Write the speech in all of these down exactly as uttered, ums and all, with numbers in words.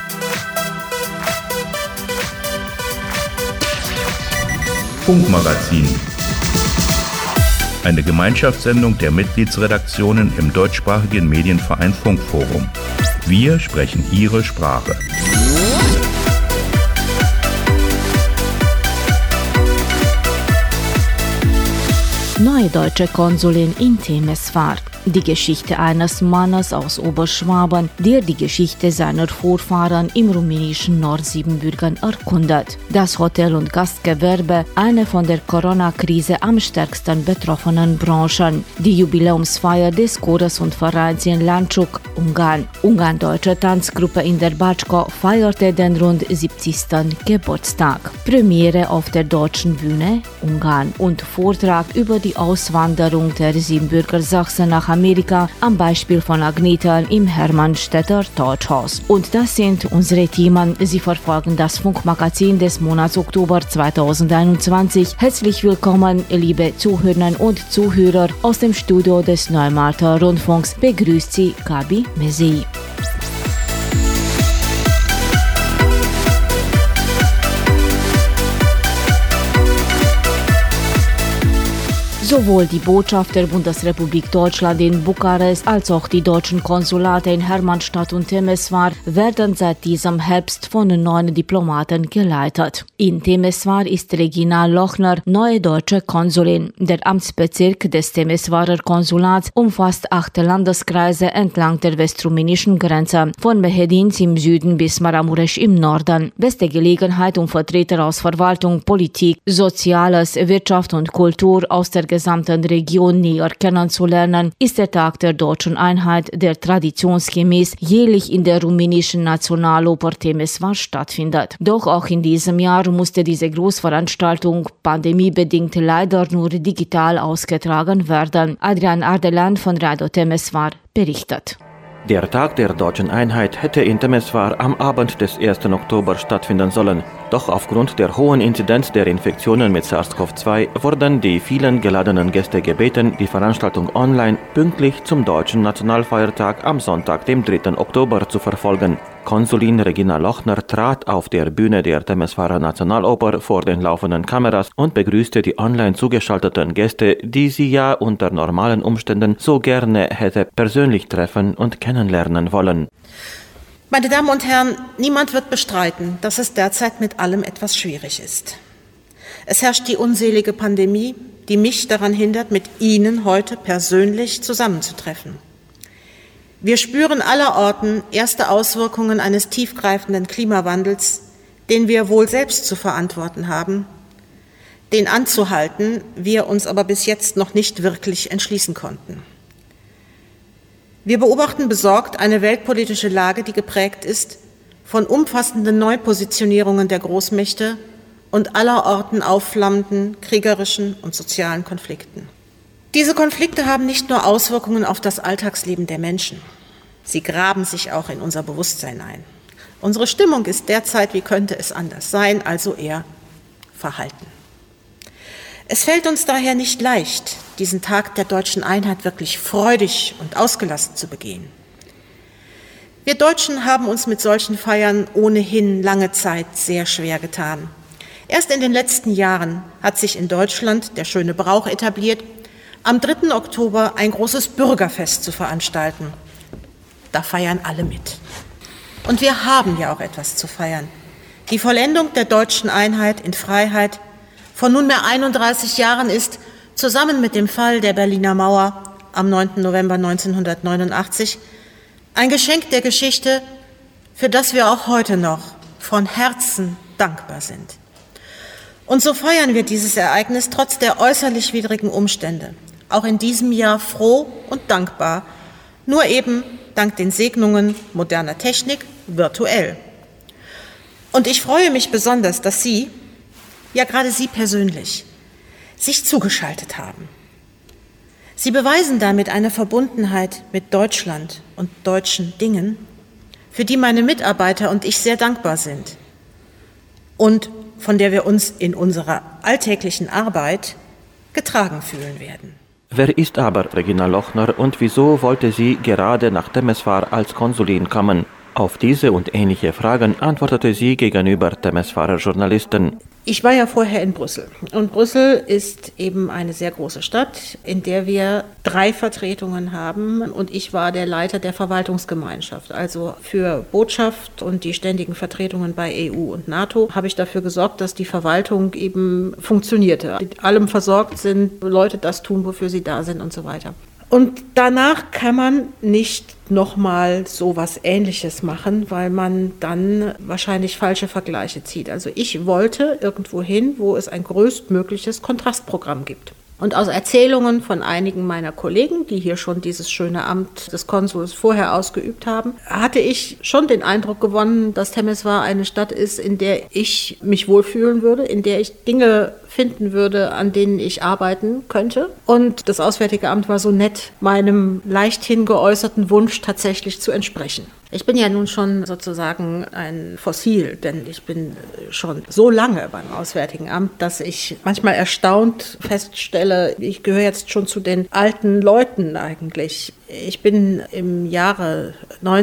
Funkmagazin. Eine Gemeinschaftssendung der Mitgliedsredaktionen im deutschsprachigen Medienverein Funkforum. Wir sprechen Ihre Sprache. Neue deutsche Konsulin in Temeswar. Die Geschichte eines Mannes aus Oberschwaben, der die Geschichte seiner Vorfahren im rumänischen Nordsiebenbürgen erkundet. Das Hotel- und Gastgewerbe, eine von der Corona-Krise am stärksten betroffenen Branchen. Die Jubiläumsfeier des Chores und Vereins in Landschuk, Ungarn. Ungarn-deutsche Tanzgruppe in der Batschko feierte den rund siebzigsten Geburtstag. Premiere auf der deutschen Bühne, Ungarn. Und Vortrag über die Auswanderung der Siebenbürger Sachsen nach Amerika am Beispiel von Agneta im Hermannstädter Deutschhaus. Und das sind unsere Themen. Sie verfolgen das Funkmagazin des Monats Oktober zweitausendeinundzwanzig. Herzlich willkommen, liebe Zuhörerinnen und Zuhörer. Aus dem Studio des Neumalter Rundfunks begrüßt Sie Gabi Mezei. Sowohl die Botschaft der Bundesrepublik Deutschland in Bukarest als auch die deutschen Konsulate in Hermannstadt und Temeswar werden seit diesem Herbst von neuen Diplomaten geleitet. In Temeswar ist Regina Lochner neue deutsche Konsulin. Der Amtsbezirk des Temeswarer Konsulats umfasst acht Landeskreise entlang der westrumänischen Grenze, von Mehedinz im Süden bis Maramuresch im Norden. Beste Gelegenheit, um Vertreter aus Verwaltung, Politik, Soziales, Wirtschaft und Kultur aus der gesamten Region näher kennenzulernen, ist der Tag der deutschen Einheit, der traditionsgemäß jährlich in der rumänischen Nationaloper Temeswar stattfindet. Doch auch in diesem Jahr musste diese Großveranstaltung pandemiebedingt leider nur digital ausgetragen werden. Adrian Ardelan von Radio Temeswar berichtet. Der Tag der deutschen Einheit hätte in Temeswar am Abend des ersten Oktober stattfinden sollen. Doch aufgrund der hohen Inzidenz der Infektionen mit SARS-C o V zwei wurden die vielen geladenen Gäste gebeten, die Veranstaltung online pünktlich zum deutschen Nationalfeiertag am Sonntag, dem dritten Oktober, zu verfolgen. Konsulin Regina Lochner trat auf der Bühne der Temeswarer Nationaloper vor den laufenden Kameras und begrüßte die online zugeschalteten Gäste, die sie ja unter normalen Umständen so gerne hätte persönlich treffen und kennenlernen wollen. Meine Damen und Herren, niemand wird bestreiten, dass es derzeit mit allem etwas schwierig ist. Es herrscht die unselige Pandemie, die mich daran hindert, mit Ihnen heute persönlich zusammenzutreffen. Wir spüren allerorten erste Auswirkungen eines tiefgreifenden Klimawandels, den wir wohl selbst zu verantworten haben, den anzuhalten wir uns aber bis jetzt noch nicht wirklich entschließen konnten. Wir beobachten besorgt eine weltpolitische Lage, die geprägt ist von umfassenden Neupositionierungen der Großmächte und allerorten aufflammenden kriegerischen und sozialen Konflikten. Diese Konflikte haben nicht nur Auswirkungen auf das Alltagsleben der Menschen, sie graben sich auch in unser Bewusstsein ein. Unsere Stimmung ist derzeit, wie könnte es anders sein, also eher verhalten. Es fällt uns daher nicht leicht, diesen Tag der deutschen Einheit wirklich freudig und ausgelassen zu begehen. Wir Deutschen haben uns mit solchen Feiern ohnehin lange Zeit sehr schwer getan. Erst in den letzten Jahren hat sich in Deutschland der schöne Brauch etabliert, am dritten Oktober ein großes Bürgerfest zu veranstalten. Da feiern alle mit. Und wir haben ja auch etwas zu feiern. Die Vollendung der deutschen Einheit in Freiheit von nunmehr einunddreißig Jahren ist, zusammen mit dem Fall der Berliner Mauer am neunten November neunzehnhundertneunundachtzig, ein Geschenk der Geschichte, für das wir auch heute noch von Herzen dankbar sind. Und so feiern wir dieses Ereignis trotz der äußerlich widrigen Umstände, auch in diesem Jahr froh und dankbar, nur eben dank den Segnungen moderner Technik virtuell. Und ich freue mich besonders, dass Sie, ja gerade Sie persönlich, sich zugeschaltet haben. Sie beweisen damit eine Verbundenheit mit Deutschland und deutschen Dingen, für die meine Mitarbeiter und ich sehr dankbar sind und von der wir uns in unserer alltäglichen Arbeit getragen fühlen werden. Wer ist aber Regina Lochner und wieso wollte sie gerade nach Temeswar als Konsulin kommen? Auf diese und ähnliche Fragen antwortete sie gegenüber Temeswarer Journalisten. Ich war ja vorher in Brüssel und Brüssel ist eben eine sehr große Stadt, in der wir drei Vertretungen haben und ich war der Leiter der Verwaltungsgemeinschaft. Also für Botschaft und die ständigen Vertretungen bei E U und NATO habe ich dafür gesorgt, dass die Verwaltung eben funktionierte, mit allem versorgt sind, Leute das tun, wofür sie da sind und so weiter. Und danach kann man nicht nochmal so was Ähnliches machen, weil man dann wahrscheinlich falsche Vergleiche zieht. Also ich wollte irgendwo hin, wo es ein größtmögliches Kontrastprogramm gibt. Und aus Erzählungen von einigen meiner Kollegen, die hier schon dieses schöne Amt des Konsuls vorher ausgeübt haben, hatte ich schon den Eindruck gewonnen, dass Temeswar eine Stadt ist, in der ich mich wohlfühlen würde, in der ich Dinge finden würde, an denen ich arbeiten könnte. Und das Auswärtige Amt war so nett, meinem leichthin geäußerten Wunsch tatsächlich zu entsprechen. Ich bin ja nun schon sozusagen ein Fossil, denn ich bin schon so lange beim Auswärtigen Amt, dass ich manchmal erstaunt feststelle, ich gehöre jetzt schon zu den alten Leuten eigentlich. Ich bin im Jahre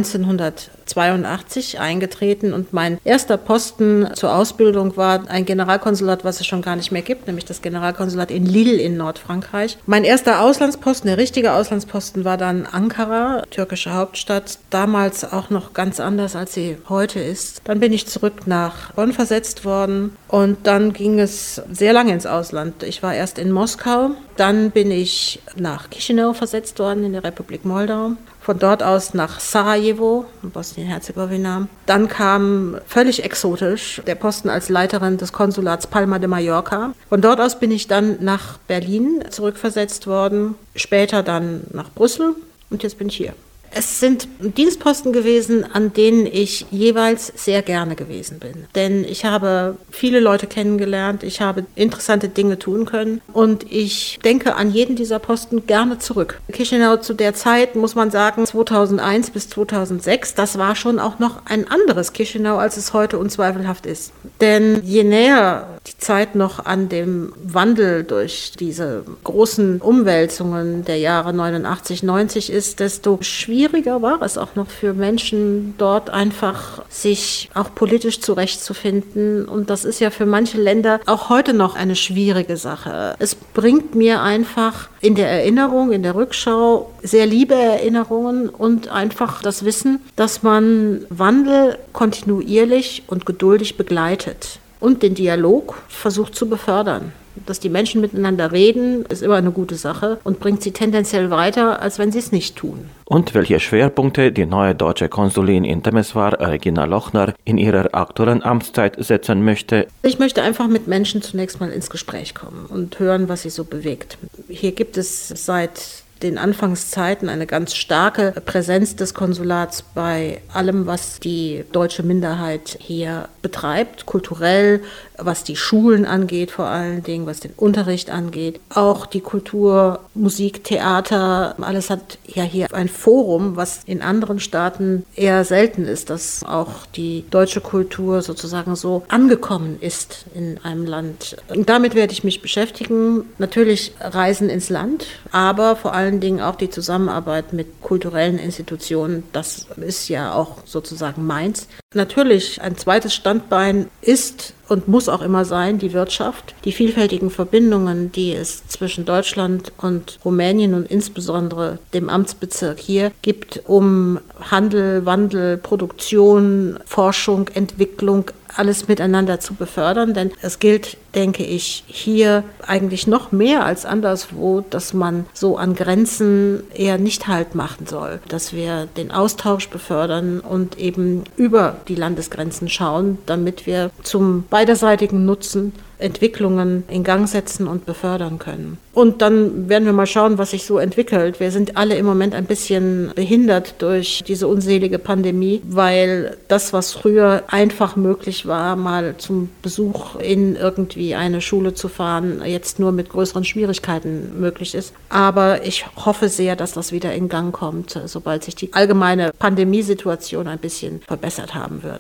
neunzehnhundertzweiundachtzig eingetreten und mein erster Posten zur Ausbildung war ein Generalkonsulat, was es schon gar nicht mehr gibt, nämlich das Generalkonsulat in Lille in Nordfrankreich. Mein erster Auslandsposten, der richtige Auslandsposten, war dann Ankara, türkische Hauptstadt, damals auch noch ganz anders, als sie heute ist. Dann bin ich zurück nach Bonn versetzt worden und dann ging es sehr lange ins Ausland. Ich war erst in Moskau, dann bin ich nach Chisinau versetzt worden in der Republik Moldau. Von dort aus nach Sarajevo, Bosnien-Herzegowina. Dann kam völlig exotisch der Posten als Leiterin des Konsulats Palma de Mallorca. Von dort aus bin ich dann nach Berlin zurückversetzt worden, später dann nach Brüssel und jetzt bin ich hier. Es sind Dienstposten gewesen, an denen ich jeweils sehr gerne gewesen bin. Denn ich habe viele Leute kennengelernt, ich habe interessante Dinge tun können und ich denke an jeden dieser Posten gerne zurück. Chisinau zu der Zeit, muss man sagen, zweitausendeins bis zweitausendsechs, das war schon auch noch ein anderes Chisinau, als es heute unzweifelhaft ist. Denn je näher die Zeit noch an dem Wandel durch diese großen Umwälzungen der Jahre neunundachtzig, neunzig ist, desto schwieriger Schwieriger war es auch noch für Menschen dort einfach, sich auch politisch zurechtzufinden. Und das ist ja für manche Länder auch heute noch eine schwierige Sache. Es bringt mir einfach in der Erinnerung, in der Rückschau sehr liebe Erinnerungen und einfach das Wissen, dass man Wandel kontinuierlich und geduldig begleitet und den Dialog versucht zu befördern. Dass die Menschen miteinander reden, ist immer eine gute Sache und bringt sie tendenziell weiter, als wenn sie es nicht tun. Und welche Schwerpunkte die neue deutsche Konsulin in Temeswar, Regina Lochner, in ihrer aktuellen Amtszeit setzen möchte? Ich möchte einfach mit Menschen zunächst mal ins Gespräch kommen und hören, was sie so bewegt. Hier gibt es seit den Anfangszeiten eine ganz starke Präsenz des Konsulats bei allem, was die deutsche Minderheit hier betreibt, kulturell, was die Schulen angeht vor allen Dingen, was den Unterricht angeht. Auch die Kultur, Musik, Theater, alles hat ja hier ein Forum, was in anderen Staaten eher selten ist, dass auch die deutsche Kultur sozusagen so angekommen ist in einem Land. Und damit werde ich mich beschäftigen. Natürlich Reisen ins Land, aber vor allem allen Dingen auch die Zusammenarbeit mit kulturellen Institutionen, das ist ja auch sozusagen meins. Natürlich, ein zweites Standbein ist und muss auch immer sein, die Wirtschaft. Die vielfältigen Verbindungen, die es zwischen Deutschland und Rumänien und insbesondere dem Amtsbezirk hier gibt, um Handel, Wandel, Produktion, Forschung, Entwicklung, alles miteinander zu befördern. Denn es gilt, denke ich, hier eigentlich noch mehr als anderswo, dass man so an Grenzen eher nicht Halt machen soll. Dass wir den Austausch befördern und eben über die Landesgrenzen schauen, damit wir zum beiderseitigen Nutzen Entwicklungen in Gang setzen und befördern können. Und dann werden wir mal schauen, was sich so entwickelt. Wir sind alle im Moment ein bisschen behindert durch diese unselige Pandemie, weil das, was früher einfach möglich war, mal zum Besuch in irgendwie eine Schule zu fahren, jetzt nur mit größeren Schwierigkeiten möglich ist. Aber ich hoffe sehr, dass das wieder in Gang kommt, sobald sich die allgemeine Pandemiesituation ein bisschen verbessert haben wird.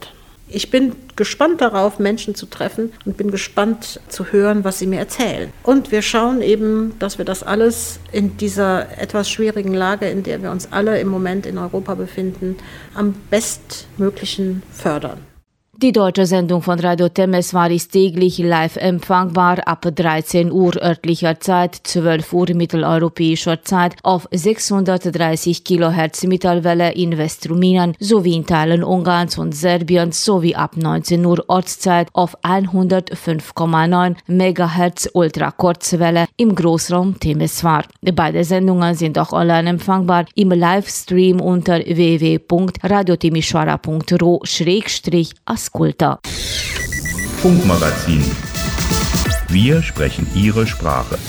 Ich bin gespannt darauf, Menschen zu treffen und bin gespannt zu hören, was sie mir erzählen. Und wir schauen eben, dass wir das alles in dieser etwas schwierigen Lage, in der wir uns alle im Moment in Europa befinden, am bestmöglichen fördern. Die deutsche Sendung von Radio Temeswar ist täglich live empfangbar ab dreizehn Uhr örtlicher Zeit, zwölf Uhr mitteleuropäischer Zeit auf sechshundertdreißig Kilohertz Mittelwelle in Westrumänien sowie in Teilen Ungarns und Serbiens sowie ab neunzehn Uhr Ortszeit auf hundertfünf Komma neun Megahertz Ultrakurzwelle im Großraum Temeswar. Beide Sendungen sind auch online empfangbar im Livestream unter w w w punkt radiotimisoara punkt r o schrägstrich Asculta. Funkmagazin. Wir sprechen Ihre Sprache.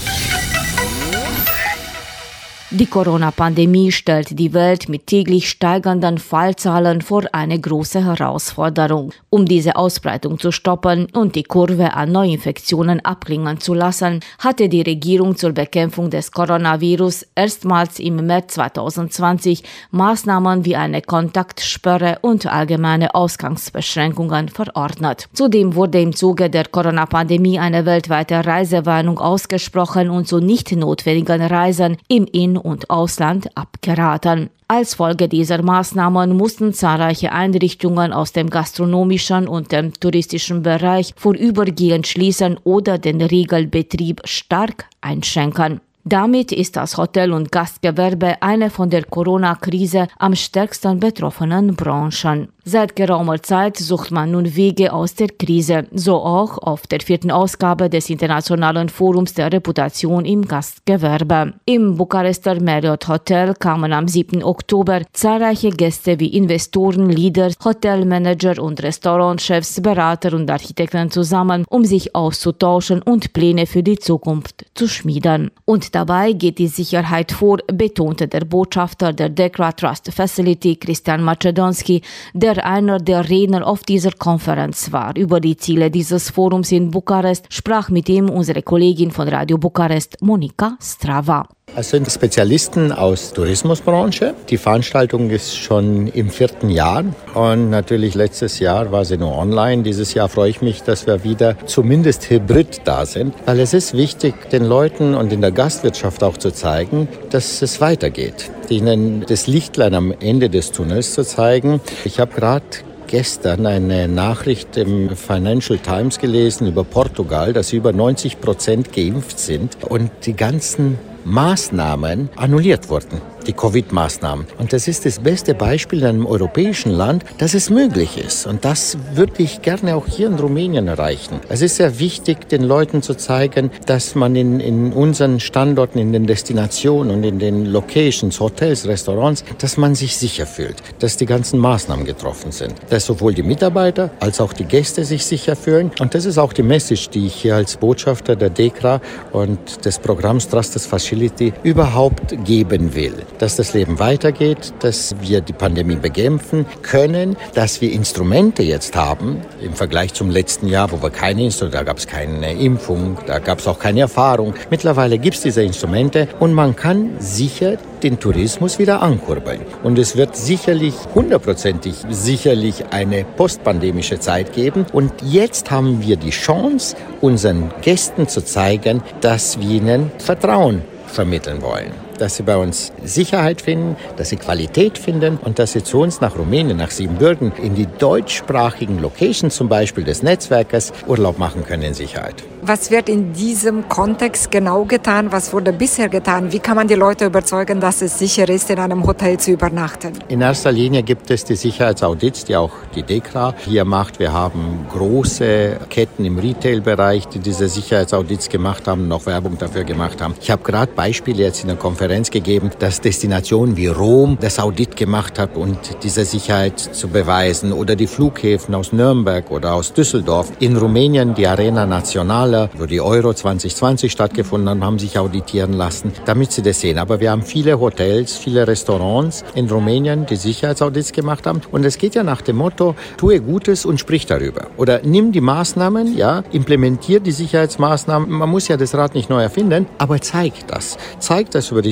Die Corona-Pandemie stellt die Welt mit täglich steigenden Fallzahlen vor eine große Herausforderung. Um diese Ausbreitung zu stoppen und die Kurve an Neuinfektionen abklingen zu lassen, hatte die Regierung zur Bekämpfung des Coronavirus erstmals im März zweitausendzwanzig Maßnahmen wie eine Kontaktsperre und allgemeine Ausgangsbeschränkungen verordnet. Zudem wurde im Zuge der Corona-Pandemie eine weltweite Reisewarnung ausgesprochen und zu nicht notwendigen Reisen im In- und Ausland abgeraten. Als Folge dieser Maßnahmen mussten zahlreiche Einrichtungen aus dem gastronomischen und dem touristischen Bereich vorübergehend schließen oder den Regelbetrieb stark einschränken. Damit ist das Hotel- und Gastgewerbe eine von der Corona-Krise am stärksten betroffenen Branchen. Seit geraumer Zeit sucht man nun Wege aus der Krise, so auch auf der vierten Ausgabe des Internationalen Forums der Reputation im Gastgewerbe. Im Bukarester Marriott Hotel kamen am siebten Oktober zahlreiche Gäste wie Investoren, Leader, Hotelmanager und Restaurantchefs, Berater und Architekten zusammen, um sich auszutauschen und Pläne für die Zukunft zu schmieden. Und dabei geht die Sicherheit vor, betonte der Botschafter der DEKRA Trust Facility, Christian Macedonski, der einer der Redner auf dieser Konferenz war. Über die Ziele dieses Forums in Bukarest sprach mit ihm unsere Kollegin von Radio Bukarest, Monika Strava. Es sind Spezialisten aus Tourismusbranche. Die Veranstaltung ist schon im vierten Jahr und natürlich letztes Jahr war sie nur online. Dieses Jahr freue ich mich, dass wir wieder zumindest hybrid da sind, weil es ist wichtig, den Leuten und in der Gastwirtschaft auch zu zeigen, dass es weitergeht. Ihnen das Lichtlein am Ende des Tunnels zu zeigen. Ich habe gerade gestern eine Nachricht im Financial Times gelesen über Portugal, dass über neunzig Prozent geimpft sind und die ganzen Maßnahmen annulliert wurden, die Covid-Maßnahmen. Und das ist das beste Beispiel in einem europäischen Land, dass es möglich ist. Und das würde ich gerne auch hier in Rumänien erreichen. Es ist sehr wichtig, den Leuten zu zeigen, dass man in, in unseren Standorten, in den Destinationen und in den Locations, Hotels, Restaurants, dass man sich sicher fühlt, dass die ganzen Maßnahmen getroffen sind. Dass sowohl die Mitarbeiter als auch die Gäste sich sicher fühlen. Und das ist auch die Message, die ich hier als Botschafter der DEKRA und des Programms Trusted Facility überhaupt geben will. Dass das Leben weitergeht, dass wir die Pandemie bekämpfen können, dass wir Instrumente jetzt haben, im Vergleich zum letzten Jahr, wo wir keine Instrumente, da gab es keine Impfung, da gab es auch keine Erfahrung. Mittlerweile gibt es diese Instrumente und man kann sicher den Tourismus wieder ankurbeln. Und es wird sicherlich, hundertprozentig sicherlich eine postpandemische Zeit geben. Und jetzt haben wir die Chance, unseren Gästen zu zeigen, dass wir ihnen Vertrauen vermitteln wollen. Dass sie bei uns Sicherheit finden, dass sie Qualität finden und dass sie zu uns nach Rumänien, nach Siebenbürgen, in die deutschsprachigen Locations zum Beispiel des Netzwerkes Urlaub machen können in Sicherheit. Was wird in diesem Kontext genau getan? Was wurde bisher getan? Wie kann man die Leute überzeugen, dass es sicher ist, in einem Hotel zu übernachten? In erster Linie gibt es die Sicherheitsaudits, die auch die DEKRA hier macht. Wir haben große Ketten im Retail-Bereich, die diese Sicherheitsaudits gemacht haben und auch Werbung dafür gemacht haben. Ich habe gerade Beispiele jetzt in der Konferenz gegeben, dass Destinationen wie Rom das Audit gemacht hat, um diese Sicherheit zu beweisen, oder die Flughäfen aus Nürnberg oder aus Düsseldorf. In Rumänien die Arena Nacional, wo die Euro zwanzig zwanzig stattgefunden haben, haben sich auditieren lassen, damit sie das sehen. Aber wir haben viele Hotels, viele Restaurants in Rumänien, die Sicherheitsaudits gemacht haben. Und es geht ja nach dem Motto, tue Gutes und sprich darüber. Oder nimm die Maßnahmen, ja, implementier die Sicherheitsmaßnahmen. Man muss ja das Rad nicht neu erfinden, aber zeig das. Zeig das über die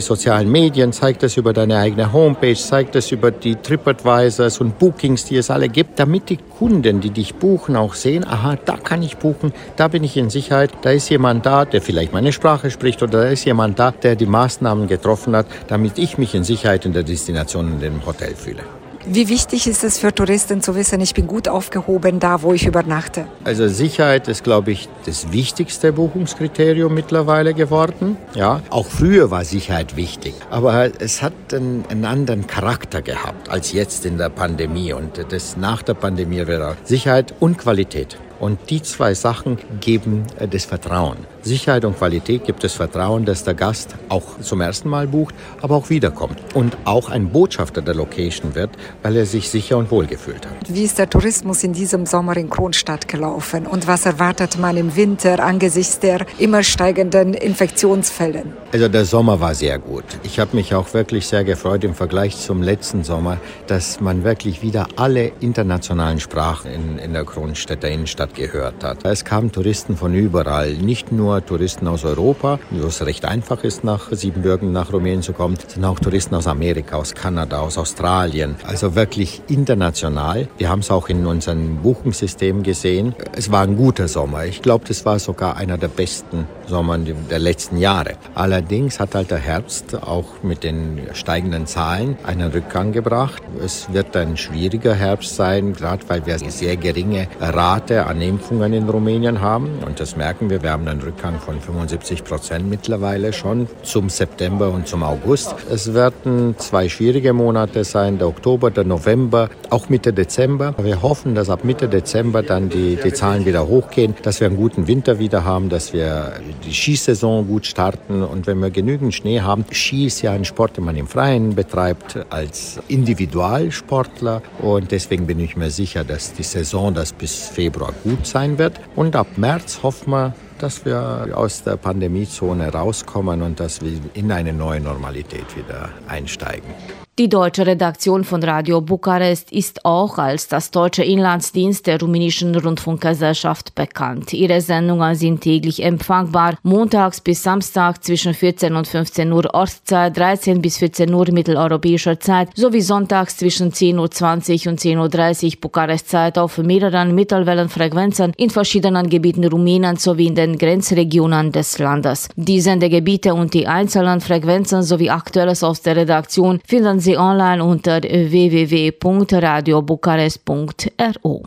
sozialen Medien, zeig das über deine eigene Homepage, zeig das über die TripAdvisors und Bookings, die es alle gibt, damit die Kunden, die dich buchen, auch sehen, aha, da kann ich buchen, da bin ich in Sicherheit, da ist jemand da, der vielleicht meine Sprache spricht oder da ist jemand da, der die Maßnahmen getroffen hat, damit ich mich in Sicherheit in der Destination in dem Hotel fühle. Wie wichtig ist es für Touristen zu wissen, ich bin gut aufgehoben da, wo ich übernachte? Also Sicherheit ist, glaube ich, das wichtigste Buchungskriterium mittlerweile geworden. Ja, auch früher war Sicherheit wichtig, aber es hat einen, einen anderen Charakter gehabt als jetzt in der Pandemie. Und das nach der Pandemie wäre Sicherheit und Qualität. Und die zwei Sachen geben das Vertrauen. Sicherheit und Qualität gibt das Vertrauen, dass der Gast auch zum ersten Mal bucht, aber auch wiederkommt und auch ein Botschafter der Location wird, weil er sich sicher und wohl gefühlt hat. Wie ist der Tourismus in diesem Sommer in Kronstadt gelaufen und was erwartet man im Winter angesichts der immer steigenden Infektionsfällen? Also der Sommer war sehr gut. Ich habe mich auch wirklich sehr gefreut im Vergleich zum letzten Sommer, dass man wirklich wieder alle internationalen Sprachen in, in der Kronstädter Innenstadt gehört hat. Es kamen Touristen von überall, nicht nur Touristen aus Europa, wo es recht einfach ist, nach Siebenbürgen, nach Rumänien zu kommen, sondern auch Touristen aus Amerika, aus Kanada, aus Australien. Also wirklich international. Wir haben es auch in unserem Buchungssystem gesehen. Es war ein guter Sommer. Ich glaube, das war sogar einer der besten Sommer der letzten Jahre. Allerdings hat halt der Herbst auch mit den steigenden Zahlen einen Rückgang gebracht. Es wird ein schwieriger Herbst sein, gerade weil wir eine sehr geringe Rate an Impfungen in Rumänien haben. Und das merken wir. Wir haben einen Rückgang von fünfundsiebzig Prozent mittlerweile schon zum September und zum August. Es werden zwei schwierige Monate sein, der Oktober, der November, auch Mitte Dezember. Wir hoffen, dass ab Mitte Dezember dann die, die Zahlen wieder hochgehen, dass wir einen guten Winter wieder haben, dass wir die Skisaison gut starten. Und wenn wir genügend Schnee haben, Ski ist ja ein Sport, den man im Freien betreibt als Individualsportler. Und deswegen bin ich mir sicher, dass die Saison das bis Februar gut sein wird. Und ab März hoffen wir, dass wir aus der Pandemiezone rauskommen und dass wir in eine neue Normalität wieder einsteigen. Die deutsche Redaktion von Radio Bukarest ist auch als das deutsche Inlandsdienst der rumänischen Rundfunkgesellschaft bekannt. Ihre Sendungen sind täglich empfangbar, montags bis Samstag zwischen vierzehn und fünfzehn Uhr Ortszeit, dreizehn bis vierzehn Uhr mitteleuropäischer Zeit sowie sonntags zwischen zehn Uhr zwanzig und zehn Uhr dreißig Bukarest-Zeit auf mehreren Mittelwellenfrequenzen in verschiedenen Gebieten Rumäniens sowie in den Grenzregionen des Landes. Die Sendegebiete und die einzelnen Frequenzen sowie Aktuelles aus der Redaktion finden Sie online unter w w w punkt radio bukarest punkt r o.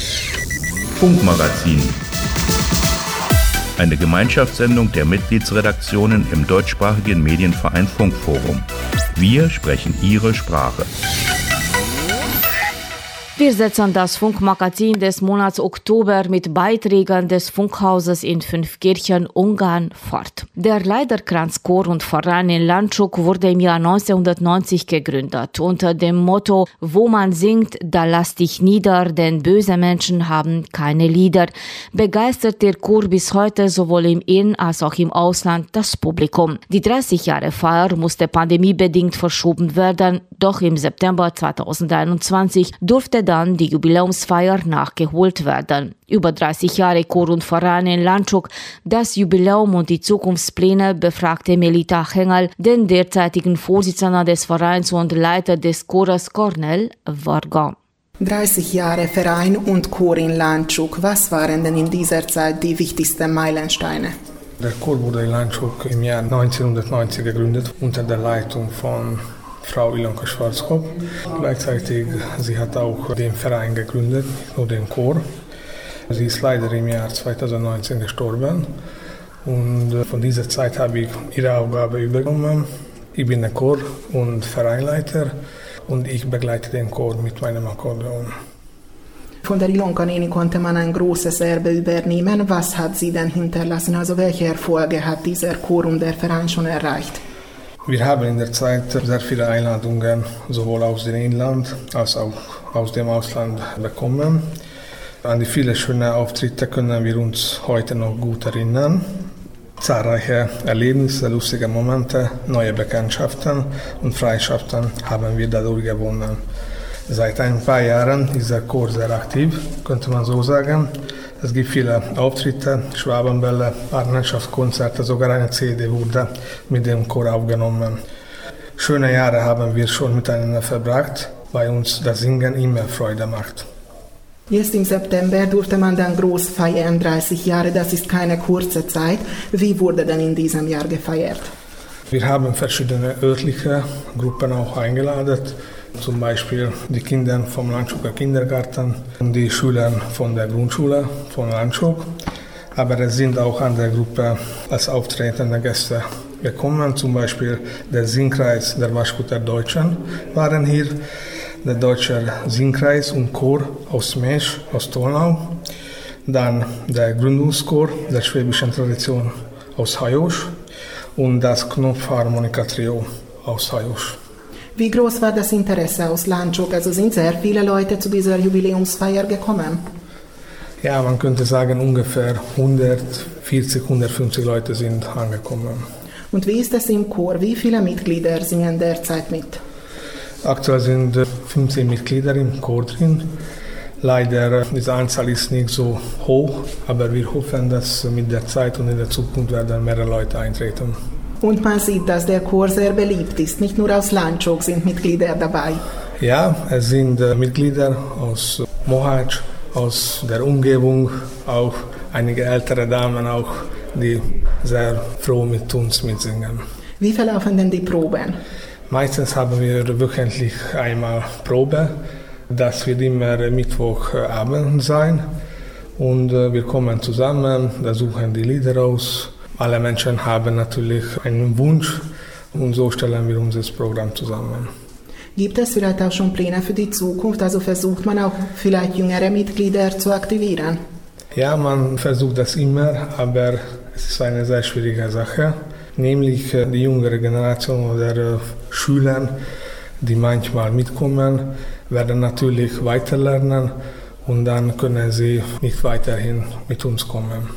Funkmagazin. Eine Gemeinschaftssendung der Mitgliedsredaktionen im deutschsprachigen Medienverein Funkforum. Wir sprechen Ihre Sprache. Wir setzen das Funkmagazin des Monats Oktober mit Beiträgen des Funkhauses in Fünfkirchen, Ungarn fort. Der Leiterkranzchor und Verein in Lantschuk wurde im Jahr neunzehnhundertneunzig gegründet. Unter dem Motto, wo man singt, da lass dich nieder, denn böse Menschen haben keine Lieder, begeistert der Chor bis heute sowohl im In- als auch im Ausland das Publikum. Die dreißig Jahre Feier musste pandemiebedingt verschoben werden, doch im September zweitausendeinundzwanzig durfte dann die Jubiläumsfeier nachgeholt werden. Über dreißig Jahre Chor und Verein in Lantschuk, das Jubiläum und die Zukunftspläne befragte Melita Hengel, den derzeitigen Vorsitzenden des Vereins und Leiter des Chores Cornel Varga. dreißig Jahre Verein und Chor in Lantschuk. Was waren denn in dieser Zeit die wichtigsten Meilensteine? Der Chor wurde in Lantschuk im Jahr neunzehnhundertneunzig gegründet unter der Leitung von Frau Ilonka Schwarzkopf. Gleichzeitig sie hat auch den Verein gegründet, nur den Chor. Sie ist leider im Jahr zweitausendneunzehn gestorben und von dieser Zeit habe ich ihre Aufgabe übernommen. Ich bin der Chor- und Vereinleiter und ich begleite den Chor mit meinem Akkordeon. Von der Ilonka Neni konnte man ein großes Erbe übernehmen. Was hat sie denn hinterlassen? Also welche Erfolge hat dieser Chor und der Verein schon erreicht? Wir haben in der Zeit sehr viele Einladungen sowohl aus dem Inland als auch aus dem Ausland bekommen. An die vielen schönen Auftritte können wir uns heute noch gut erinnern. Zahlreiche Erlebnisse, lustige Momente, neue Bekanntschaften und Freundschaften haben wir dadurch gewonnen. Seit ein paar Jahren ist der Chor sehr aktiv, könnte man so sagen. Es gibt viele Auftritte, Schwabenbälle, Partnerschaftskonzerte, sogar eine C D wurde mit dem Chor aufgenommen. Schöne Jahre haben wir schon miteinander verbracht, weil uns das Singen immer Freude macht. Jetzt im September durfte man dann groß feiern, dreißig Jahre, das ist keine kurze Zeit. Wie wurde denn in diesem Jahr gefeiert? Wir haben verschiedene örtliche Gruppen auch eingeladen, zum Beispiel die Kinder vom Landschuker Kindergarten und die Schüler von der Grundschule von Landschuk. Aber es sind auch andere Gruppen als auftretende Gäste gekommen, zum Beispiel der Singkreis der Waschkutter Deutschen waren hier, der Deutsche Singkreis und Chor aus Mesch, aus Tolnau, dann der Gründungschor der schwäbischen Tradition aus Hajosch und das Knopfharmonika-Trio aus Hajosch. Wie groß war das Interesse aus Landschuk? Also sind sehr viele Leute zu dieser Jubiläumsfeier gekommen? Ja, man könnte sagen, ungefähr hundertvierzig, hundertfünfzig Leute sind angekommen. Und wie ist es im Chor? Wie viele Mitglieder singen derzeit mit? Aktuell sind fünfzehn Mitglieder im Chor drin. Leider, diese Anzahl ist nicht so hoch, aber wir hoffen, dass mit der Zeit und in der Zukunft werden mehrere Leute eintreten. Und man sieht, dass der Chor sehr beliebt ist. Nicht nur aus Landschuk sind Mitglieder dabei. Ja, es sind äh, Mitglieder aus Mohács, aus der Umgebung, auch einige ältere Damen, auch, die sehr froh mit uns mitsingen. Wie verlaufen denn die Proben? Meistens haben wir wöchentlich einmal Probe. Das wird immer Mittwochabend sein. Und äh, wir kommen zusammen, da suchen die Lieder aus. Alle Menschen haben natürlich einen Wunsch und so stellen wir uns das Programm zusammen. Gibt es vielleicht auch schon Pläne für die Zukunft? Also versucht man auch vielleicht jüngere Mitglieder zu aktivieren? Ja, man versucht das immer, aber es ist eine sehr schwierige Sache. Nämlich die jüngere Generation oder Schüler, die manchmal mitkommen, werden natürlich weiterlernen und dann können sie nicht weiterhin mit uns kommen.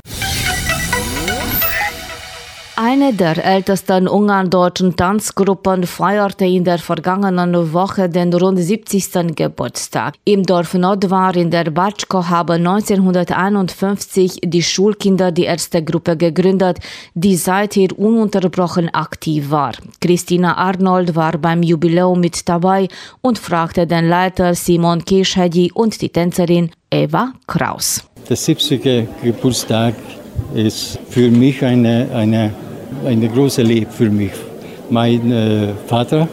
Eine der ältesten ungarn-deutschen Tanzgruppen feierte in der vergangenen Woche den rund siebzigsten Geburtstag. Im Dorf Nordvar in der Batschko haben neunzehnhunderteinundfünfzig die Schulkinder die erste Gruppe gegründet, die seither ununterbrochen aktiv war. Christina Arnold war beim Jubiläum mit dabei und fragte den Leiter Simon Keshegyi und die Tänzerin Eva Kraus. Der siebzigste Geburtstag ist für mich eine, eine, eine große Liebe für mich. Mein äh, Vater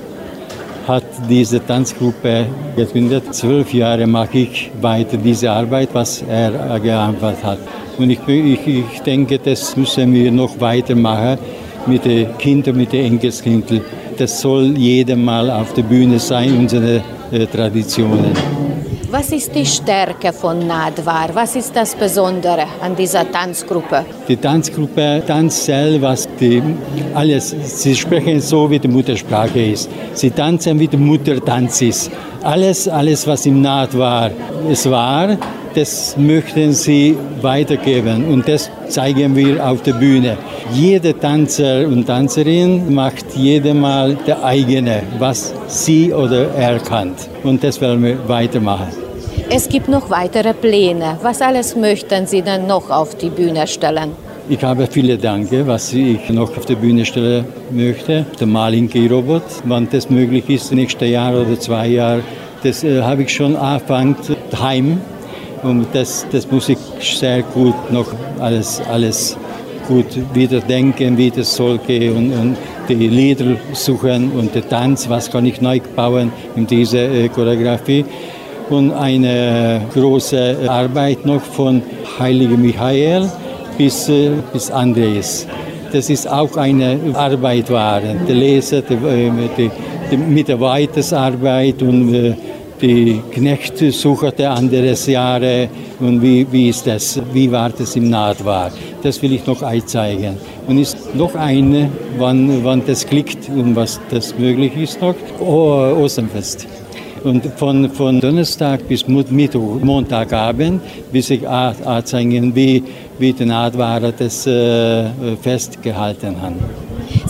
hat diese Tanzgruppe gegründet. Zwölf Jahre mache ich weiter diese Arbeit, was er gearbeitet hat. Und ich, ich, ich denke, das müssen wir noch weitermachen mit den Kindern, mit den Enkelskindern. Das soll jedes Mal auf der Bühne sein, unsere äh, Traditionen. Was ist die Stärke von Nordvar? Was ist das Besondere an dieser Tanzgruppe? Die Tanzgruppe tanzt selber, die alles, sie sprechen so, wie die Muttersprache ist. Sie tanzen, wie die Mutter tanzt ist. Alles, alles, was im Nordvar es war, das möchten sie weitergeben und das zeigen wir auf der Bühne. Jeder Tanzer und Tanzerin macht jedes Mal der eigene, was sie oder er kann. Und das werden wir weitermachen. Es gibt noch weitere Pläne. Was alles möchten Sie denn noch auf die Bühne stellen? Ich habe viele Danke, was ich noch auf die Bühne stellen möchte. Der Malinki-Robot, wann das möglich ist, nächstes Jahr oder zwei Jahre, das äh, habe ich schon angefangen daheim. Und das, das muss ich sehr gut noch alles, alles gut wieder denken, wie das soll gehen und, und die Lieder suchen und den Tanz, was kann ich neu bauen in dieser äh, Choreografie. Und eine große Arbeit noch von Heiligen Michael bis, äh, bis Andreas. Das ist auch eine Arbeit war, der Leser, die, die, die Mitarbeiterarbeit und äh, die Knechtsucher der anderen Jahre und wie, wie ist das, wie war das im Nordvar. Das will ich noch zeigen. Und ist noch eine, wann, wann das klickt und was das möglich ist noch, oh, Osternfest. Und von, von Donnerstag bis Mittwoch, Montagabend, bis ich zeigen, wie, wie die Nordvarer das äh, festgehalten haben.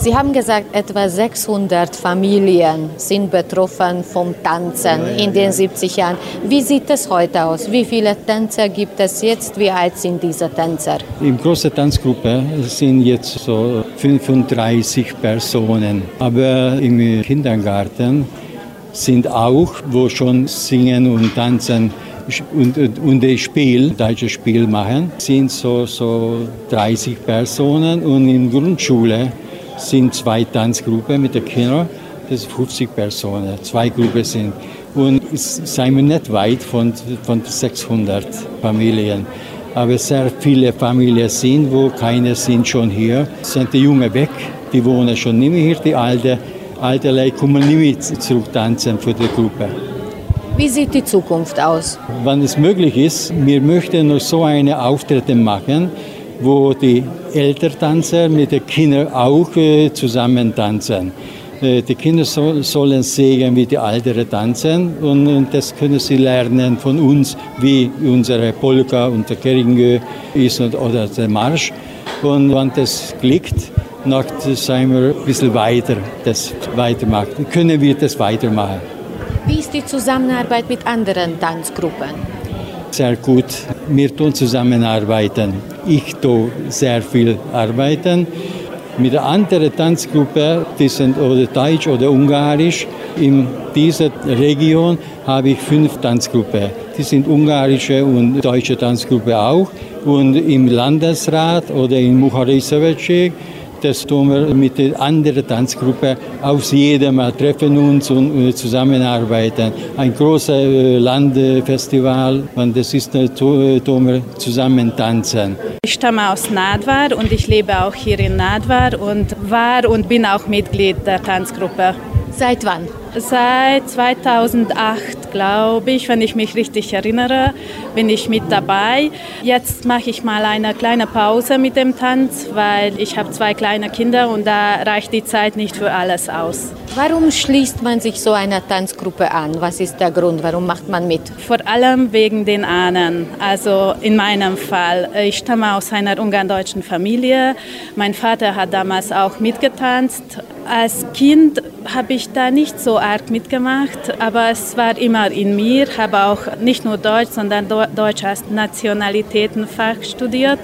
Sie haben gesagt, etwa sechshundert Familien sind betroffen vom Tanzen in den siebzig Jahren. Wie sieht es heute aus? Wie viele Tänzer gibt es jetzt? Wie alt sind diese Tänzer? In großer Tanzgruppe sind jetzt so fünfunddreißig Personen. Aber im Kindergarten sind auch, wo schon singen und tanzen und, und, und das Spiel, deutsches Spiel machen, sind so, so dreißig Personen. Und in der Grundschule sind zwei Tanzgruppen mit den Kindern, das sind fünfzig Personen, zwei Gruppen sind. Und es sind wir nicht weit von, von sechshundert Familien. Aber sehr viele Familien sind, wo keine sind schon hier, sind die Jungen weg, die wohnen schon nicht mehr hier, die Alten, alte Leute kommen nicht mehr zurück tanzen für die Gruppe. Wie sieht die Zukunft aus? Wenn es möglich ist, wir möchten noch so eine Auftritte machen, wo die Elterntanzer mit den Kindern auch äh, zusammen tanzen. Äh, die Kinder so, sollen sehen, wie die Älteren tanzen und, und das können sie lernen von uns, wie unsere Polka und der Keringe ist und, oder der Marsch. Und wenn das klickt, dann sind wir ein bisschen weiter, das weitermachen. Können wir das weitermachen. Wie ist die Zusammenarbeit mit anderen Tanzgruppen? Sehr gut. Wir tun zusammenarbeiten. Ich tue sehr viel arbeiten. Mit der anderen Tanzgruppe, die sind oder Deutsch oder Ungarisch. In dieser Region habe ich fünf Tanzgruppen. Die sind ungarische und deutsche Tanzgruppe auch. Und im Landesrat oder in Muharei-Szövetség, das tun wir mit der anderen Tanzgruppe aus jedem Mal treffen uns und zusammenarbeiten. Ein großes Landfestival, und das ist, tun wir zusammen tanzen. Ich stamme aus Nadvar und ich lebe auch hier in Nadvar und war und bin auch Mitglied der Tanzgruppe. Seit wann? Seit zweitausendacht, glaube ich, wenn ich mich richtig erinnere, bin ich mit dabei. Jetzt mache ich mal eine kleine Pause mit dem Tanz, weil ich habe zwei kleine Kinder und da reicht die Zeit nicht für alles aus. Warum schließt man sich so einer Tanzgruppe an? Was ist der Grund? Warum macht man mit? Vor allem wegen den Ahnen. Also in meinem Fall. Ich stamme aus einer ungarn-deutschen Familie. Mein Vater hat damals auch mitgetanzt. Als Kind habe ich da nicht so arg mitgemacht, aber es war immer in mir. Ich habe auch nicht nur Deutsch, sondern Deutsch als Nationalitätenfach studiert.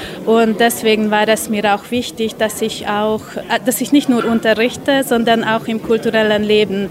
Und deswegen war es mir auch wichtig, dass ich auch, dass ich nicht nur unterrichte, sondern auch im kulturellen Leben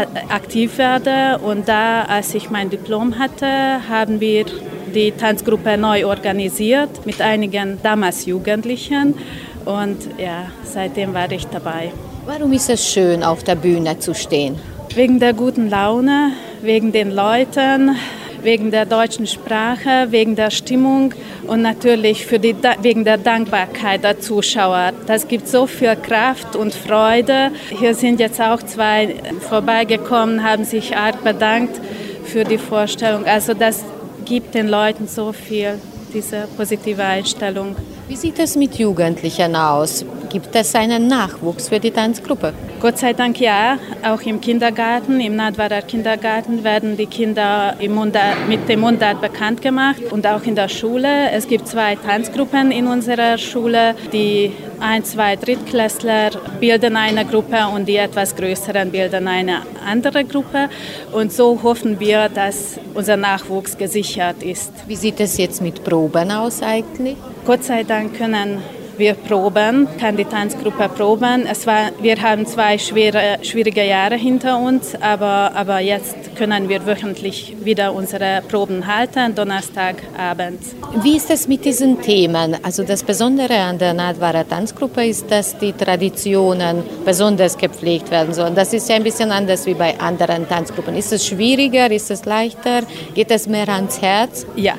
aktiv werde. Und da, als ich mein Diplom hatte, haben wir die Tanzgruppe neu organisiert mit einigen damals Jugendlichen. Und ja, seitdem war ich dabei. Warum ist es schön, auf der Bühne zu stehen? Wegen der guten Laune, wegen den Leuten, wegen der deutschen Sprache, wegen der Stimmung und natürlich für die, wegen der Dankbarkeit der Zuschauer. Das gibt so viel Kraft und Freude. Hier sind jetzt auch zwei vorbeigekommen, haben sich arg bedankt für die Vorstellung. Also das gibt den Leuten so viel, diese positive Einstellung. Wie sieht es mit Jugendlichen aus? Gibt es einen Nachwuchs für die Tanzgruppe? Gott sei Dank ja. Auch im Kindergarten, im Nadvarer Kindergarten werden die Kinder im Mundart, mit dem Mundart bekannt gemacht. Und auch in der Schule. Es gibt zwei Tanzgruppen in unserer Schule. Die ein-, zwei Drittklässler bilden eine Gruppe und die etwas größeren bilden eine andere Gruppe. Und so hoffen wir, dass unser Nachwuchs gesichert ist. Wie sieht es jetzt mit Proben aus eigentlich? Gott sei Dank können wir proben, kann die Tanzgruppe proben. Es war, wir haben zwei schwere, schwierige Jahre hinter uns, aber, aber jetzt können wir wöchentlich wieder unsere Proben halten, Donnerstagabend. Wie ist es mit diesen Themen? Also das Besondere an der Nadvarer Tanzgruppe ist, dass die Traditionen besonders gepflegt werden sollen. Das ist ja ein bisschen anders wie bei anderen Tanzgruppen. Ist es schwieriger, ist es leichter? Geht es mehr ans Herz? Ja,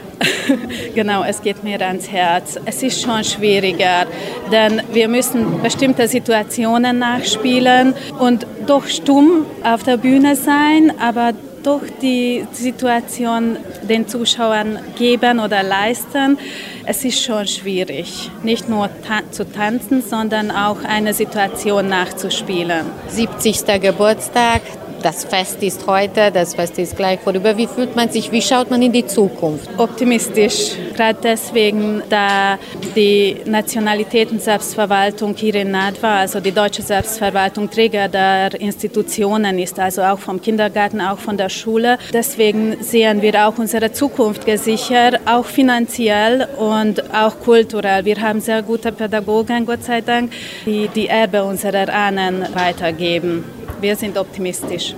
genau, es geht mehr ans Herz. Es ist schon schwieriger, denn wir müssen bestimmte Situationen nachspielen und doch stumm auf der Bühne sein, aber doch die Situation den Zuschauern geben oder leisten. Es ist schon schwierig, nicht nur ta- zu tanzen, sondern auch eine Situation nachzuspielen. siebzigster Geburtstag das Fest ist heute, das Fest ist gleich vorüber. Wie fühlt man sich, wie schaut man in die Zukunft? Optimistisch, gerade deswegen, da die Nationalitäten-Selbstverwaltung hier in Nadva, also die deutsche Selbstverwaltung, Träger der Institutionen ist, also auch vom Kindergarten, auch von der Schule. Deswegen sehen wir auch unsere Zukunft gesichert, auch finanziell und auch kulturell. Wir haben sehr gute Pädagogen, Gott sei Dank, die die Erbe unserer Ahnen weitergeben. Wir sind optimistisch.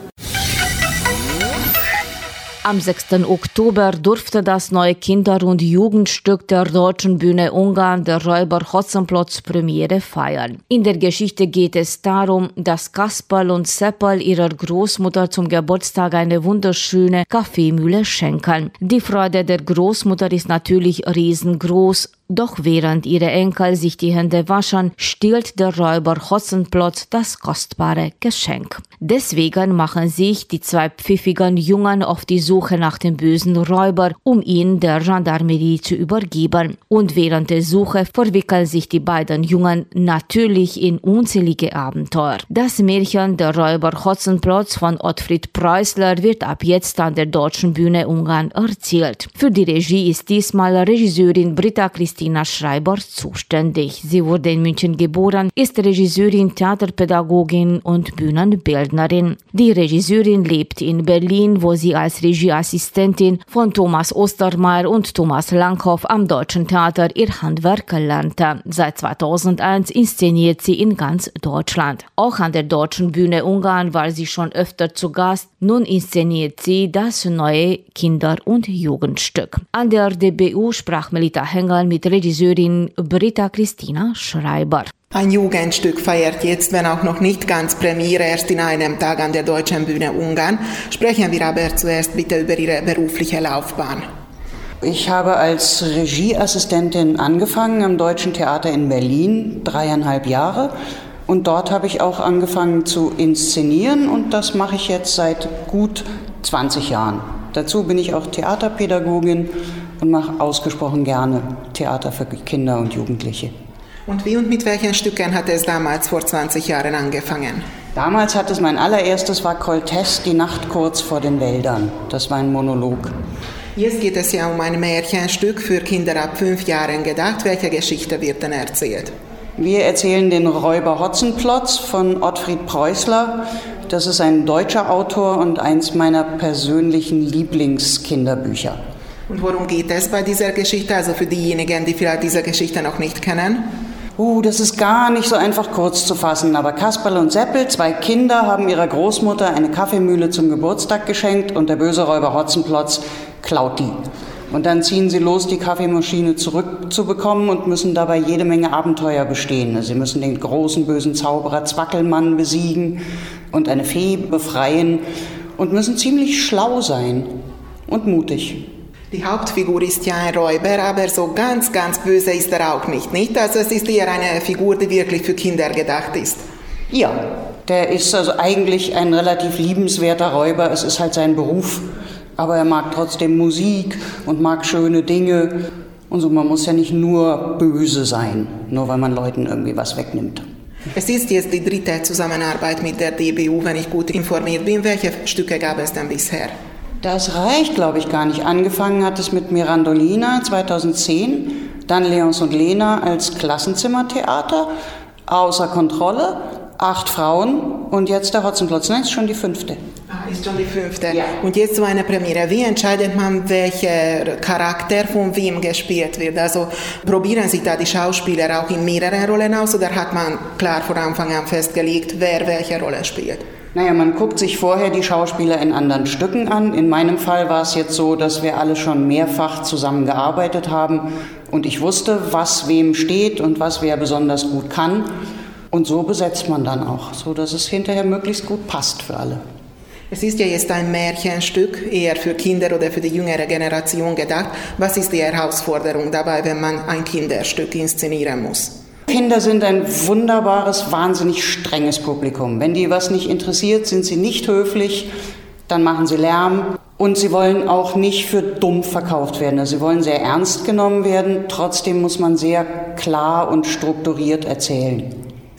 Am sechsten Oktober durfte das neue Kinder- und Jugendstück der Deutschen Bühne Ungarn, der Räuber Hotzenplotz, Premiere feiern. In der Geschichte geht es darum, dass Kasperl und Seppel ihrer Großmutter zum Geburtstag eine wunderschöne Kaffeemühle schenken. Die Freude der Großmutter ist natürlich riesengroß. Doch während ihre Enkel sich die Hände waschen, stiehlt der Räuber Hotzenplotz das kostbare Geschenk. Deswegen machen sich die zwei pfiffigen Jungen auf die Suche nach dem bösen Räuber, um ihn der Gendarmerie zu übergeben. Und während der Suche verwickeln sich die beiden Jungen natürlich in unzählige Abenteuer. Das Märchen Der Räuber Hotzenplotz von Ottfried Preußler wird ab jetzt an der Deutschen Bühne Ungarn erzählt. Für die Regie ist diesmal Regisseurin Britta Christina Schreiber zuständig. Sie wurde in München geboren, ist Regisseurin, Theaterpädagogin und Bühnenbildnerin. Die Regisseurin lebt in Berlin, wo sie als Regieassistentin von Thomas Ostermeier und Thomas Langhoff am Deutschen Theater ihr Handwerk lernte. Seit zweitausendeins inszeniert sie in ganz Deutschland. Auch an der Deutschen Bühne Ungarn war sie schon öfter zu Gast. Nun inszeniert sie das neue Kinder- und Jugendstück. An der D B U sprach Melita Hengel mit Regisseurin Britta Christina Schreiber. Ein Jugendstück feiert jetzt, wenn auch noch nicht ganz Premiere, erst in einem Tag an der Deutschen Bühne Ungarn. Sprechen wir aber zuerst bitte über Ihre berufliche Laufbahn. Ich habe als Regieassistentin angefangen am Deutschen Theater in Berlin, dreieinhalb Jahre. Und dort habe ich auch angefangen zu inszenieren und das mache ich jetzt seit gut zwanzig Jahren. Dazu bin ich auch Theaterpädagogin und mache ausgesprochen gerne Theater für Kinder und Jugendliche. Und wie und mit welchen Stücken hat es damals vor zwanzig Jahren angefangen? Damals hat es mein allererstes war Koltess, die Nacht kurz vor den Wäldern. Das war ein Monolog. Jetzt geht es ja um ein Märchenstück für Kinder ab fünf Jahren gedacht. Welche Geschichte wird denn erzählt? Wir erzählen den Räuber Hotzenplotz von Ottfried Preußler. Das ist ein deutscher Autor und eins meiner persönlichen Lieblingskinderbücher. Und worum geht es bei dieser Geschichte, also für diejenigen, die vielleicht diese Geschichte noch nicht kennen? Uh, das ist gar nicht so einfach kurz zu fassen, aber Kasperl und Seppel, zwei Kinder, haben ihrer Großmutter eine Kaffeemühle zum Geburtstag geschenkt und der böse Räuber Hotzenplotz klaut die. Und dann ziehen sie los, die Kaffeemaschine zurückzubekommen und müssen dabei jede Menge Abenteuer bestehen. Sie müssen den großen bösen Zauberer Zwackelmann besiegen und eine Fee befreien und müssen ziemlich schlau sein und mutig. Die Hauptfigur ist ja ein Räuber, aber so ganz, ganz böse ist er auch nicht, nicht? Also es ist eher eine Figur, die wirklich für Kinder gedacht ist. Ja, der ist also eigentlich ein relativ liebenswerter Räuber. Es ist halt sein Beruf, aber er mag trotzdem Musik und mag schöne Dinge. Und so, man muss ja nicht nur böse sein, nur weil man Leuten irgendwie was wegnimmt. Es ist jetzt die dritte Zusammenarbeit mit der D B U, wenn ich gut informiert bin. Welche Stücke gab es denn bisher? Das reicht, glaube ich, gar nicht. Angefangen hat es mit Mirandolina zweitausendzehn, dann Leons und Lena als Klassenzimmertheater, Außer Kontrolle, Acht Frauen und jetzt der Hotzenplotz. Nein, ist schon die fünfte. Ah, ist schon die fünfte. Ja. Und jetzt so eine Premiere. Wie entscheidet man, welcher Charakter von wem gespielt wird? Also probieren sich da die Schauspieler auch in mehreren Rollen aus oder hat man klar von Anfang an festgelegt, wer welche Rolle spielt? Naja, man guckt sich vorher die Schauspieler in anderen Stücken an. In meinem Fall war es jetzt so, dass wir alle schon mehrfach zusammengearbeitet haben und ich wusste, was wem steht und was wer besonders gut kann. Und so besetzt man dann auch, so dass es hinterher möglichst gut passt für alle. Es ist ja jetzt ein Märchenstück, eher für Kinder oder für die jüngere Generation gedacht. Was ist die Herausforderung dabei, wenn man ein Kinderstück inszenieren muss? Kinder sind ein wunderbares, wahnsinnig strenges Publikum. Wenn die was nicht interessiert, sind sie nicht höflich, dann machen sie Lärm und sie wollen auch nicht für dumm verkauft werden. Also sie wollen sehr ernst genommen werden, trotzdem muss man sehr klar und strukturiert erzählen.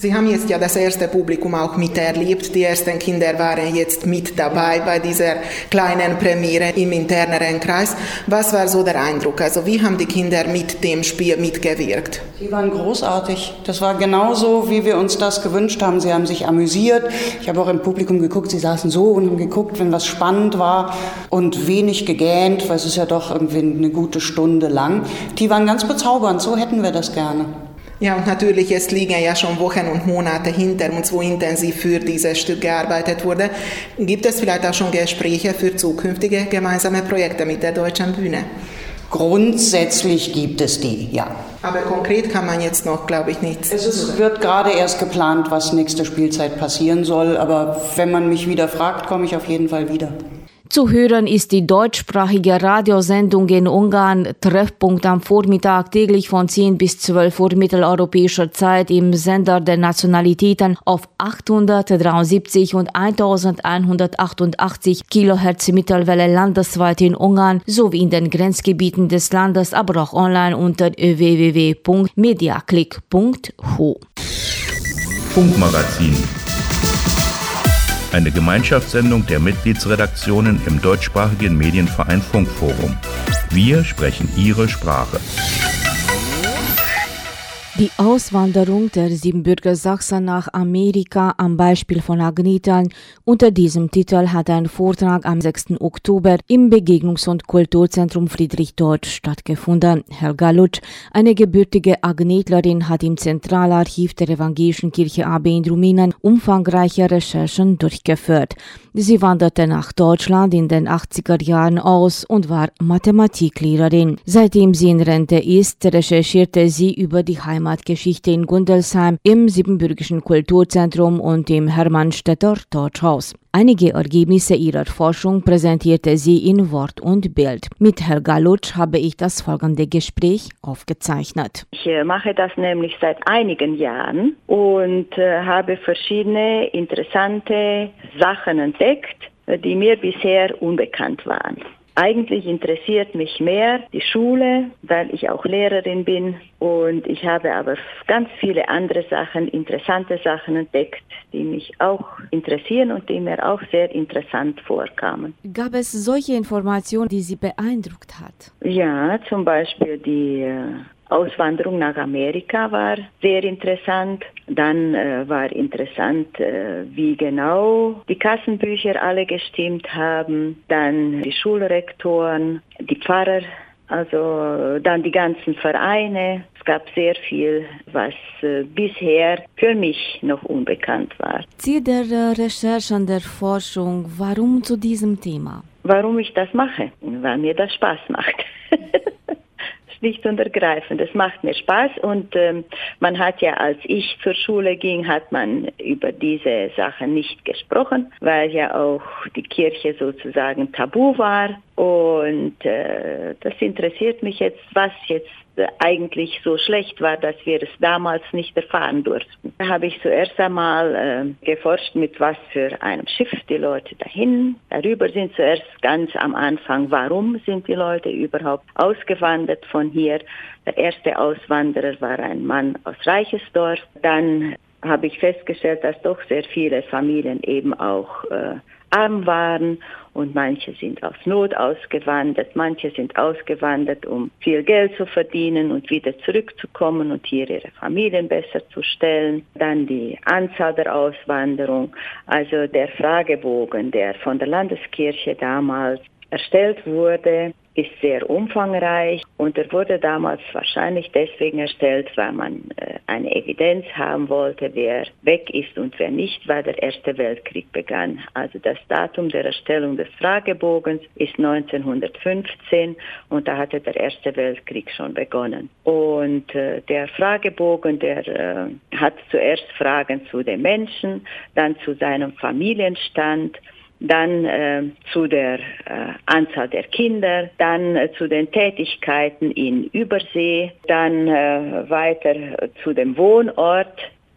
Sie haben jetzt ja das erste Publikum auch miterlebt. Die ersten Kinder waren jetzt mit dabei bei dieser kleinen Premiere im interneren Kreis. Was war so der Eindruck? Also wie haben die Kinder mit dem Spiel mitgewirkt? Sie waren großartig. Das war genauso, wie wir uns das gewünscht haben. Sie haben sich amüsiert. Ich habe auch im Publikum geguckt. Sie saßen so und haben geguckt, wenn was spannend war und wenig gegähnt, weil es ist ja doch irgendwie eine gute Stunde lang. Die waren ganz bezaubernd. So hätten wir das gerne. Ja, und natürlich, es liegen ja schon Wochen und Monate hinter uns, wo intensiv für dieses Stück gearbeitet wurde. Gibt es vielleicht auch schon Gespräche für zukünftige gemeinsame Projekte mit der Deutschen Bühne? Grundsätzlich gibt es die, ja. Aber konkret kann man jetzt noch, glaube ich, nichts. Es ist, wird gerade erst geplant, was nächste Spielzeit passieren soll. Aber wenn man mich wieder fragt, komme ich auf jeden Fall wieder. Zu hören ist die deutschsprachige Radiosendung in Ungarn, Treffpunkt am Vormittag täglich von zehn bis zwölf Uhr mitteleuropäischer Zeit im Sender der Nationalitäten auf achthundertdreiundsiebzig und elfhundertachtundachtzig Kilohertz Mittelwelle landesweit in Ungarn sowie in den Grenzgebieten des Landes, aber auch online unter w w w punkt mediaclick punkt h u. Funkmagazin. Eine Gemeinschaftssendung der Mitgliedsredaktionen im deutschsprachigen Medienverein Funkforum. Wir sprechen Ihre Sprache. Die Auswanderung der Siebenbürger Sachsen nach Amerika am Beispiel von Agnitan. Unter diesem Titel hat ein Vortrag am sechsten Oktober im Begegnungs- und Kulturzentrum Friedrich Deutsch stattgefunden. Helga Lutsch, eine gebürtige Agnetlerin, hat im Zentralarchiv der Evangelischen Kirche A B in Rumänien umfangreiche Recherchen durchgeführt. Sie wanderte nach Deutschland in den achtziger Jahren aus und war Mathematiklehrerin. Seitdem sie in Rente ist, recherchierte sie über die Heimatgeschichte in Gundelsheim, im Siebenbürgischen Kulturzentrum und im Hermannstädter Torchhaus. Einige Ergebnisse ihrer Forschung präsentierte sie in Wort und Bild. Mit Helga Lutsch habe ich das folgende Gespräch aufgezeichnet. Ich mache das nämlich seit einigen Jahren und äh, habe verschiedene interessante Sachen entdeckt, die mir bisher unbekannt waren. Eigentlich interessiert mich mehr die Schule, weil ich auch Lehrerin bin, und ich habe aber ganz viele andere Sachen, interessante Sachen entdeckt, die mich auch interessieren und die mir auch sehr interessant vorkamen. Gab es solche Informationen, die Sie beeindruckt hat? Ja, zum Beispiel die äh, Auswanderung nach Amerika war sehr interessant. Dann äh, war interessant, äh, wie genau die Kassenbücher alle gestimmt haben. Dann die Schulrektoren, die Pfarrer, also dann die ganzen Vereine. Es gab sehr viel, was äh, bisher für mich noch unbekannt war. Ziel der äh, Recherchen, der Forschung, warum zu diesem Thema? Warum ich das mache? Weil mir das Spaß macht. Schlicht und ergreifend. Es macht mir Spaß, und ähm, man hat ja, als ich zur Schule ging, hat man über diese Sachen nicht gesprochen, weil ja auch die Kirche sozusagen tabu war, und äh, das interessiert mich jetzt, was jetzt äh, eigentlich so schlecht war, dass wir es damals nicht erfahren durften. Da habe ich zuerst einmal äh, geforscht, mit was für einem Schiff die Leute dahin darüber sind. Zuerst ganz am Anfang, warum sind die Leute überhaupt ausgewandert von hier. Der erste Auswanderer war ein Mann aus Reichesdorf. Dann habe ich festgestellt, dass doch sehr viele Familien eben auch äh, arm waren, und manche sind aus Not ausgewandert, manche sind ausgewandert, um viel Geld zu verdienen und wieder zurückzukommen und hier ihre Familien besser zu stellen. Dann die Anzahl der Auswanderung, also der Fragebogen, der von der Landeskirche damals erstellt wurde, ist sehr umfangreich, und er wurde damals wahrscheinlich deswegen erstellt, weil man äh, eine Evidenz haben wollte, wer weg ist und wer nicht, weil der Erste Weltkrieg begann. Also das Datum der Erstellung des Fragebogens ist neunzehnhundertfünfzehn, und da hatte der Erste Weltkrieg schon begonnen. Und äh, der Fragebogen, der äh, hat zuerst Fragen zu den Menschen, dann zu seinem Familienstand, dann äh, zu der äh, Anzahl der Kinder, dann äh, zu den Tätigkeiten in Übersee, dann äh, weiter zu dem Wohnort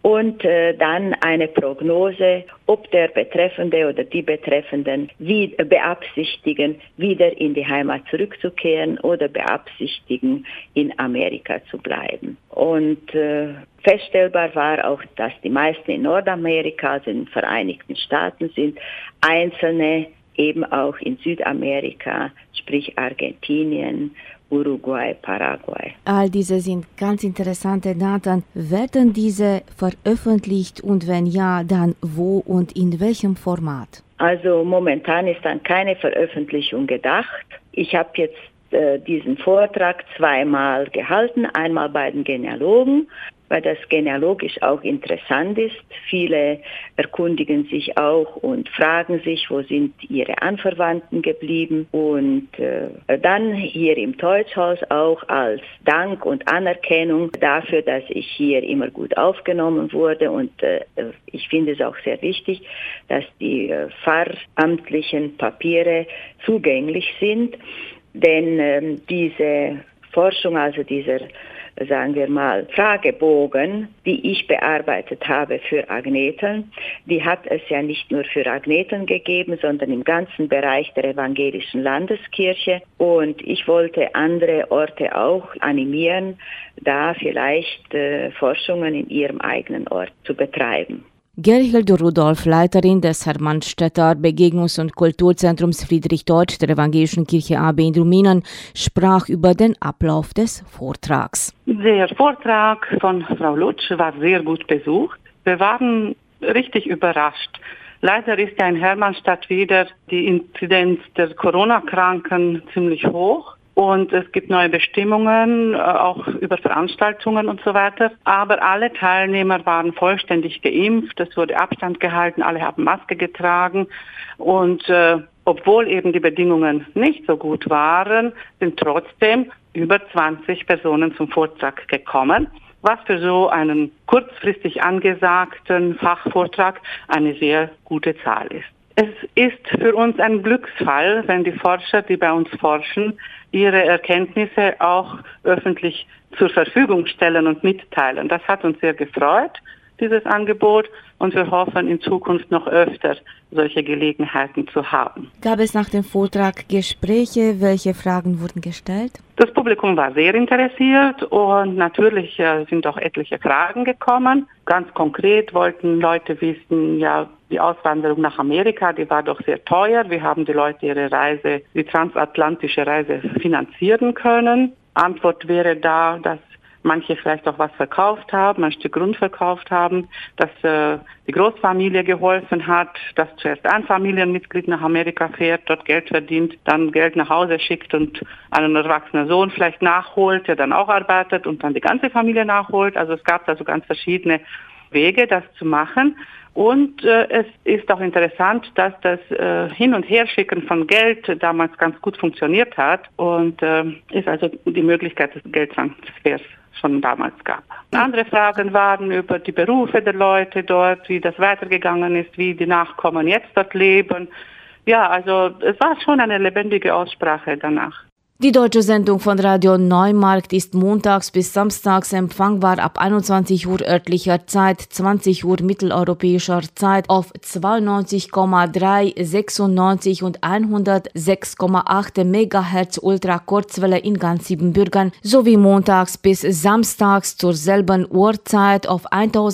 und äh, dann eine Prognose, ob der Betreffende oder die Betreffenden wie, äh, beabsichtigen, wieder in die Heimat zurückzukehren oder beabsichtigen, in Amerika zu bleiben. Und äh, feststellbar war auch, dass die meisten in Nordamerika, also in den Vereinigten Staaten sind, einzelne eben auch in Südamerika, sprich Argentinien, Uruguay, Paraguay. All diese sind ganz interessante Daten. Werden diese veröffentlicht und wenn ja, dann wo und in welchem Format? Also momentan ist dann keine Veröffentlichung gedacht. Ich habe jetzt äh, diesen Vortrag zweimal gehalten, einmal bei den Genealogen, weil das genealogisch auch interessant ist. Viele erkundigen sich auch und fragen sich, wo sind ihre Anverwandten geblieben. Und äh, dann hier im Deutschhaus auch als Dank und Anerkennung dafür, dass ich hier immer gut aufgenommen wurde. Und äh, ich finde es auch sehr wichtig, dass die äh, pfarramtlichen Papiere zugänglich sind. Denn äh, diese Forschung, also dieser sagen wir mal, Fragebogen, die ich bearbeitet habe für Agneten, die hat es ja nicht nur für Agneten gegeben, sondern im ganzen Bereich der evangelischen Landeskirche. Und ich wollte andere Orte auch animieren, da vielleicht äh, Forschungen in ihrem eigenen Ort zu betreiben. Gerhild Rudolph, Leiterin des Hermannstädter Begegnungs- und Kulturzentrums Friedrich Deutsch der Evangelischen Kirche A B in Rumänien, sprach über den Ablauf des Vortrags. Der Vortrag von Frau Lutsch war sehr gut besucht. Wir waren richtig überrascht. Leider ist ja in Hermannstadt wieder die Inzidenz der Corona-Kranken ziemlich hoch. Und es gibt neue Bestimmungen, auch über Veranstaltungen und so weiter. Aber alle Teilnehmer waren vollständig geimpft. Es wurde Abstand gehalten, alle haben Maske getragen. Und äh, obwohl eben die Bedingungen nicht so gut waren, sind trotzdem über zwanzig Personen zum Vortrag gekommen, was für so einen kurzfristig angesagten Fachvortrag eine sehr gute Zahl ist. Es ist für uns ein Glücksfall, wenn die Forscher, die bei uns forschen, ihre Erkenntnisse auch öffentlich zur Verfügung stellen und mitteilen. Das hat uns sehr gefreut, dieses Angebot, und wir hoffen in Zukunft noch öfter solche Gelegenheiten zu haben. Gab es nach dem Vortrag Gespräche? Welche Fragen wurden gestellt? Das Publikum war sehr interessiert und natürlich äh, sind auch etliche Fragen gekommen. Ganz konkret wollten Leute wissen, ja, die Auswanderung nach Amerika, die war doch sehr teuer. Wie haben die Leute ihre Reise, die transatlantische Reise finanzieren können? Antwort wäre da, dass manche vielleicht auch was verkauft haben, ein Stück Grund verkauft haben, dass äh, die Großfamilie geholfen hat, dass zuerst ein Familienmitglied nach Amerika fährt, dort Geld verdient, dann Geld nach Hause schickt und einen erwachsenen Sohn vielleicht nachholt, der dann auch arbeitet und dann die ganze Familie nachholt. Also es gab also ganz verschiedene Wege, das zu machen. Und äh, es ist auch interessant, dass das äh, Hin- und Herschicken von Geld damals ganz gut funktioniert hat und äh, ist also die Möglichkeit des Geldtransfers schon damals gab. Andere Fragen waren über die Berufe der Leute dort, wie das weitergegangen ist, wie die Nachkommen jetzt dort leben. Ja, also es war schon eine lebendige Aussprache danach. Die deutsche Sendung von Radio Neumarkt ist montags bis samstags empfangbar ab einundzwanzig Uhr örtlicher Zeit, zwanzig Uhr mitteleuropäischer Zeit auf zweiundneunzig Komma drei, sechsundneunzig und hundertsechs Komma acht Megahertz Ultrakurzwelle in ganz Siebenbürgen sowie montags bis samstags zur selben Uhrzeit auf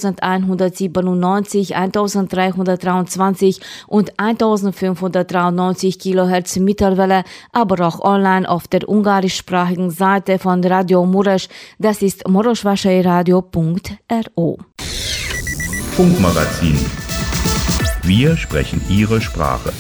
elfhundertsiebenundneunzig, eintausenddreihundertdreiundzwanzig und eintausendfünfhundertdreiundneunzig Kilohertz Mittelwelle, aber auch online auf der ungarischsprachigen Seite von Radio Mureș, das ist moroșvașeiradio punkt r o. Funkmagazin. Wir sprechen Ihre Sprache.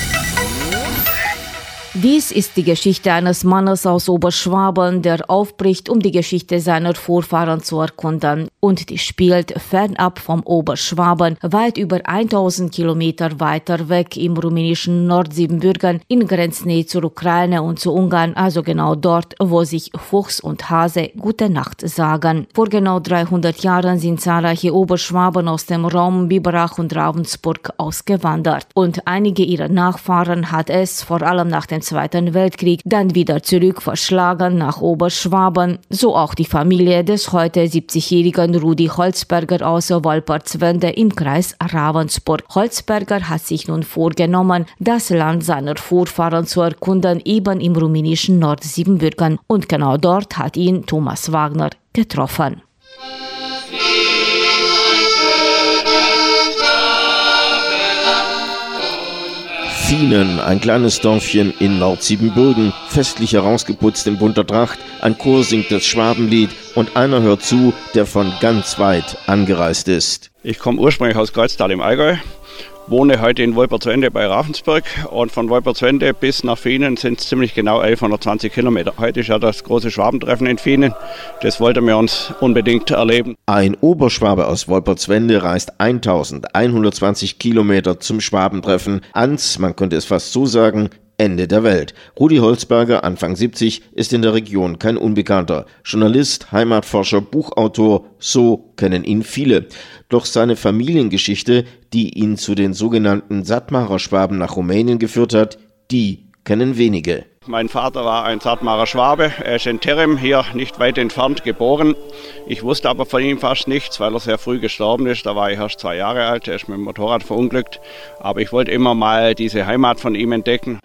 Dies ist die Geschichte eines Mannes aus Oberschwaben, der aufbricht, um die Geschichte seiner Vorfahren zu erkunden. Und die spielt fernab vom Oberschwaben, weit über tausend Kilometer weiter weg im rumänischen Nordsiebenbürgen, in Grenznähe zur Ukraine und zu Ungarn, also genau dort, wo sich Fuchs und Hase Gute Nacht sagen. Vor genau dreihundert Jahren sind zahlreiche Oberschwaben aus dem Raum Biberach und Ravensburg ausgewandert. Und einige ihrer Nachfahren hat es, vor allem nach dem Zweiten Weltkrieg, dann wieder zurück verschlagen nach Oberschwaben, so auch die Familie des heute siebzigjährigen Rudi Holzberger aus Wolpertswende im Kreis Ravensburg. Holzberger hat sich nun vorgenommen, das Land seiner Vorfahren zu erkunden, eben im rumänischen Nordsiebenbürgen. Und genau dort hat ihn Thomas Wagner getroffen. Fienen, ein kleines Dörfchen in Nordsiebenbürgen, festlich herausgeputzt in bunter Tracht, ein Chor singt das Schwabenlied und einer hört zu, der von ganz weit angereist ist. Ich komme ursprünglich aus Kreuztal im Allgäu, wohne heute in Wolpertswende bei Ravensburg und von Wolpertswende bis nach Fienen sind es ziemlich genau elfhundertzwanzig Kilometer. Heute ist ja das große Schwabentreffen in Fienen, das wollten wir uns unbedingt erleben. Ein Oberschwabe aus Wolpertswende reist eintausendeinhundertzwanzig Kilometer zum Schwabentreffen ans, man könnte es fast so sagen, Ende der Welt. Rudi Holzberger, Anfang siebzig, ist in der Region kein Unbekannter. Journalist, Heimatforscher, Buchautor, so kennen ihn viele. Doch seine Familiengeschichte, die ihn zu den sogenannten Sattmarer Schwaben nach Rumänien geführt hat, die kennen wenige. Mein Vater war ein Sattmarer Schwabe, er ist in Terem, hier nicht weit entfernt, geboren. Ich wusste aber von ihm fast nichts, weil er sehr früh gestorben ist. Da war ich erst zwei Jahre alt, er ist mit dem Motorrad verunglückt. Aber ich wollte immer mal diese Heimat von ihm entdecken.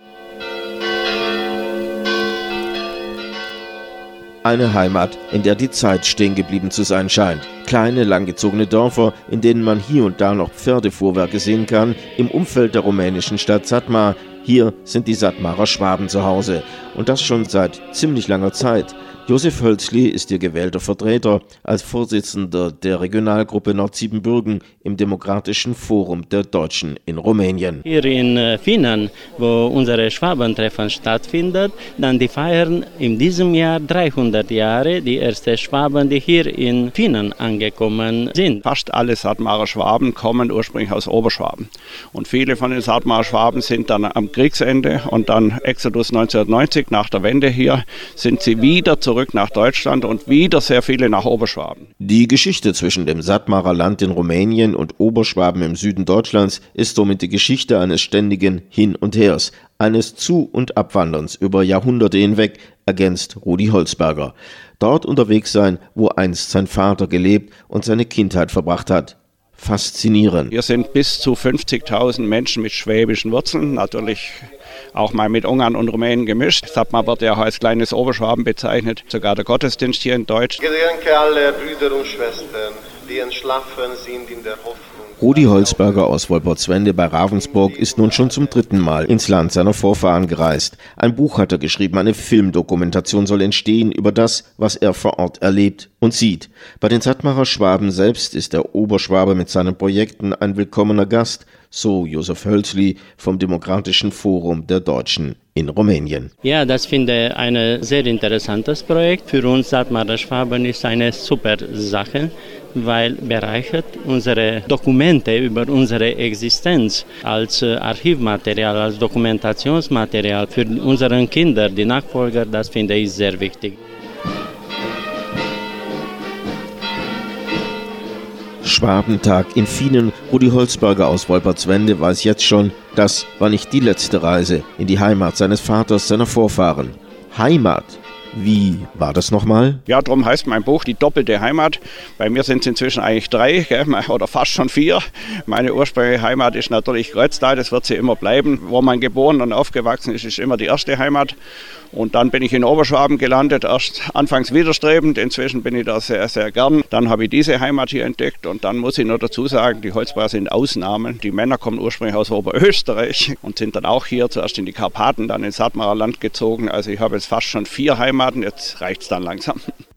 Eine Heimat, in der die Zeit stehen geblieben zu sein scheint. Kleine, langgezogene Dörfer, in denen man hier und da noch Pferdefuhrwerke sehen kann, im Umfeld der rumänischen Stadt Sattmar. Hier sind die Sattmarer Schwaben zu Hause. Und das schon seit ziemlich langer Zeit. Josef Hölzli ist ihr gewählter Vertreter als Vorsitzender der Regionalgruppe Nordsiebenbürgen im Demokratischen Forum der Deutschen in Rumänien. Hier in Fienen, wo unsere Schwabentreffen stattfindet, dann die feiern in diesem Jahr dreihundert Jahre, die ersten Schwaben, die hier in Fienen angekommen sind. Fast alle Sattmarer Schwaben kommen ursprünglich aus Oberschwaben. Und viele von den Sattmarer Schwaben sind dann am Kriegsende und dann Exodus neunzehnhundertneunzig, nach der Wende hier, sind sie wieder zurück zurück nach Deutschland und wieder sehr viele nach Oberschwaben. Die Geschichte zwischen dem Sattmarer Land in Rumänien und Oberschwaben im Süden Deutschlands ist somit die Geschichte eines ständigen Hin und Hers, eines Zu- und Abwanderns über Jahrhunderte hinweg, ergänzt Rudi Holzberger. Dort unterwegs sein, wo einst sein Vater gelebt und seine Kindheit verbracht hat. Faszinierend. Hier sind bis zu fünfzigtausend Menschen mit schwäbischen Wurzeln, natürlich auch mal mit Ungarn und Rumänen gemischt. Sattmar wird ja auch als kleines Oberschwaben bezeichnet, sogar der Gottesdienst hier in Deutsch. Gedenke alle Brüder und Schwestern, die entschlafen sind in der Hoffnung. Rudi Holzberger aus Wolpertswende bei Ravensburg ist nun schon zum dritten Mal ins Land seiner Vorfahren gereist. Ein Buch hat er geschrieben, eine Filmdokumentation soll entstehen über das, was er vor Ort erlebt und sieht. Bei den Sattmarer Schwaben selbst ist der Oberschwabe mit seinen Projekten ein willkommener Gast, so Josef Hölzli vom Demokratischen Forum der Deutschen in Rumänien. Ja, das finde ich ein sehr interessantes Projekt. Für uns Sattmarer Schwaben ist eine super Sache, weil bereichert unsere Dokumente über unsere Existenz als Archivmaterial, als Dokumentationsmaterial für unsere Kinder, die Nachfolger, das finde ich sehr wichtig. Schwabentag in Fienen. Rudi Holzberger aus Wolpertswende weiß jetzt schon, das war nicht die letzte Reise in die Heimat seines Vaters, seiner Vorfahren. Heimat. Wie war das nochmal? Ja, darum heißt mein Buch Die doppelte Heimat. Bei mir sind es inzwischen eigentlich drei, gell, oder fast schon vier. Meine ursprüngliche Heimat ist natürlich Kreuztal, das wird sie immer bleiben. Wo man geboren und aufgewachsen ist, ist immer die erste Heimat. Und dann bin ich in Oberschwaben gelandet, erst anfangs widerstrebend, inzwischen bin ich da sehr, sehr gern. Dann habe ich diese Heimat hier entdeckt und dann muss ich nur dazu sagen, die Holzberger sind Ausnahmen. Die Männer kommen ursprünglich aus Oberösterreich und sind dann auch hier, zuerst in die Karpaten, dann ins Sattmarer Land gezogen. Also ich habe jetzt fast schon vier Heimaten, jetzt reicht es dann langsam.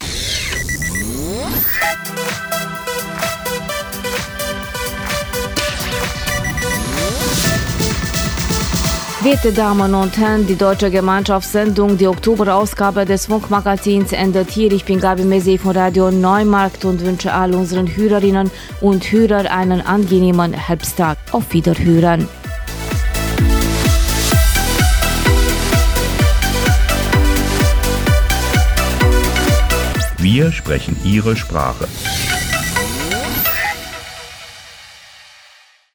Werte Damen und Herren, die Deutsche Gemeinschaftssendung, die Oktoberausgabe des Funkmagazins endet hier. Ich bin Gabi Mesi von Radio Neumarkt und wünsche all unseren Hörerinnen und Hörern einen angenehmen Herbsttag. Auf Wiederhören. Wir sprechen Ihre Sprache.